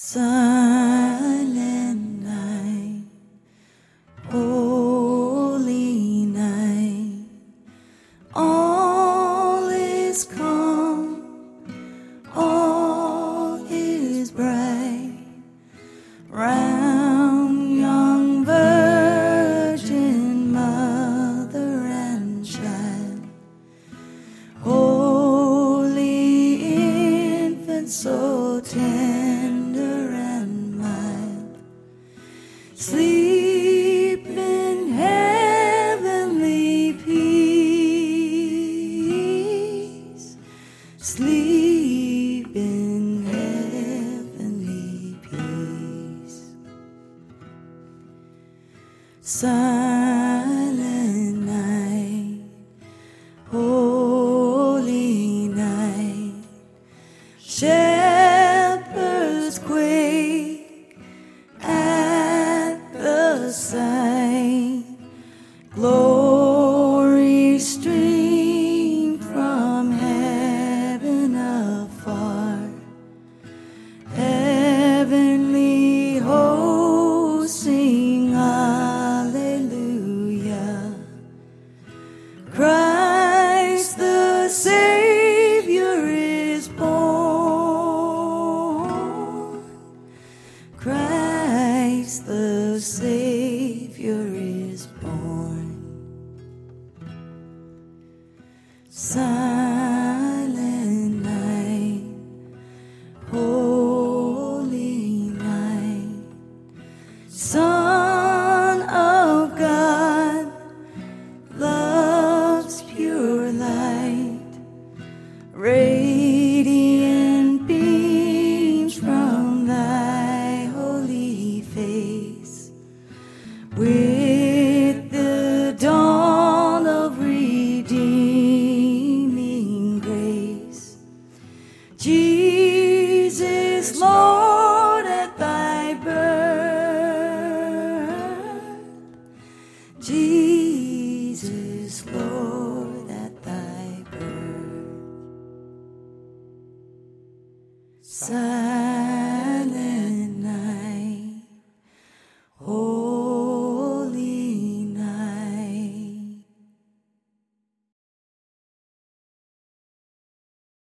Silent night, holy night, all is calm, all is bright, round young virgin mother and child, holy infant so tender and mild, sleep in heavenly peace, sleep in heavenly peace. Silent night, holy night, shepherds quake at the sight, glory stream from heaven afar, heavenly hosts sing hallelujah. Christ the Savior is born, Christ the Savior is born. Silent night, holy night, Son of God, love's pure light, radiant beams from thy holy face, with the dawn of redeeming grace. Jesus, Lord, at thy birth, Jesus, Lord.